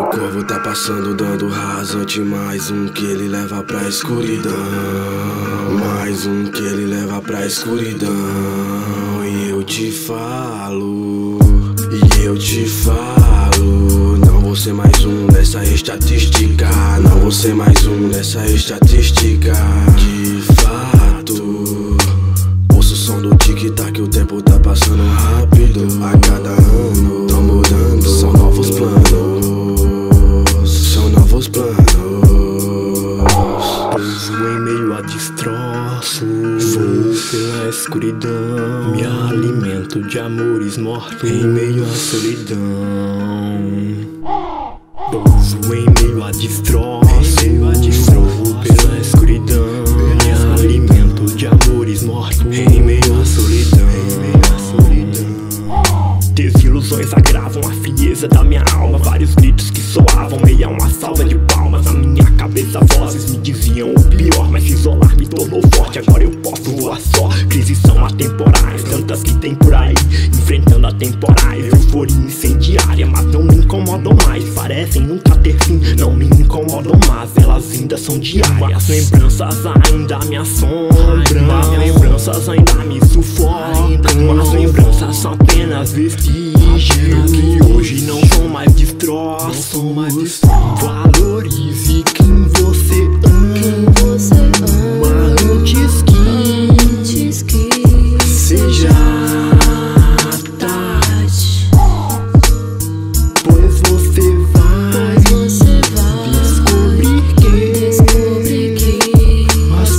corvo tá passando dando rasante, mais um que ele leva pra escuridão. Mais um que ele leva pra escuridão. E eu te falo, não vou ser mais um nessa estatística. Não vou ser mais um nessa estatística. De fato, ouço o som do tic-tac, o tempo tá passando rápido. A cada ano, tão mudando, são novos planos. São novos planos. Pouso em meio a destroços, vou pela escuridão, me alimento de amores mortos em meio à solidão. Pouso em meio a destroços, vou pela escuridão, me alimento de amores mortos em meio à solidão. Desilusões agravam a frieza da minha alma, vários gritos que soavam meio a uma salva de palmas. Na minha cabeça vozes me diziam o pior, mas se isolar me tornou forte, agora eu posso voar só. Crises são atemporais, tantas que tem por aí, enfrentando a temporais. Euforia incendiária, mas não me incomodam mais. Parecem nunca ter fim, não me incomodam mais, elas ainda são diárias. As lembranças ainda me assombram, as lembranças ainda me sufocam. As lembranças são apenas vestígios que hoje não são mais destroços. Valorize quem você ama antes que seja tarde, pois você vai descobrir que as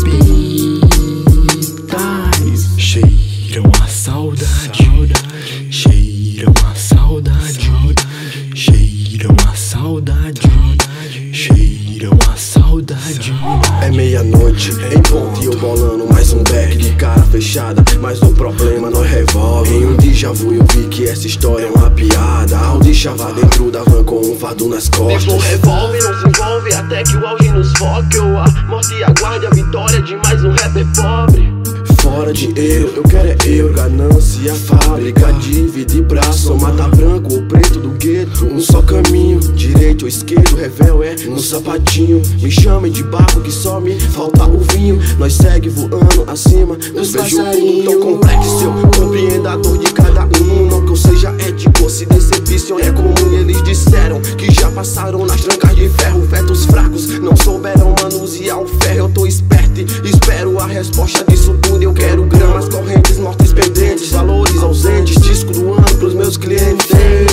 piritas cheiram a saudade, cheiram a saudade, cheiram a saudade, cheiram a saudade. É meia-noite, em ponto e eu bolando mais um back de cara fechada, mas o problema não revolve. Em um déjà vu eu vi que essa história é uma piada. Ao deixava dentro da van com um fardo nas costas. Tempo revolve, não se envolve até que o auge nos foque, ou a morte aguarde a vitória de mais um rapper pobre. Fora dinheiro, eu quero é eu, ganância, fábrica, dívida e braço. Mata branco ou preto do gueto, um só caminho, direito ou esquerdo, revel é no sapatinho. Me chamem de barco que só me falta o vinho. Nós segue voando acima dos passarinhos. Tão complexo, eu compreendo a dor de cada um. Não que eu seja ético, se decepcione é comum. Eles disseram que já passaram nas trancas de ferro. Fetos fracos não souberam manusear o ferro. Eu tô esperto e espero a resposta disso tudo. Eu quero gramas, correntes, mortes pendentes, valores ausentes, disco do ano pros meus clientes.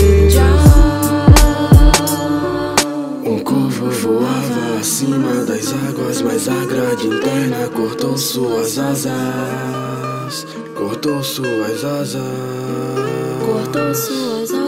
Um corvo voava acima das águas, mas a grade interna cortou suas asas. Cortou suas asas. Cortou suas asas.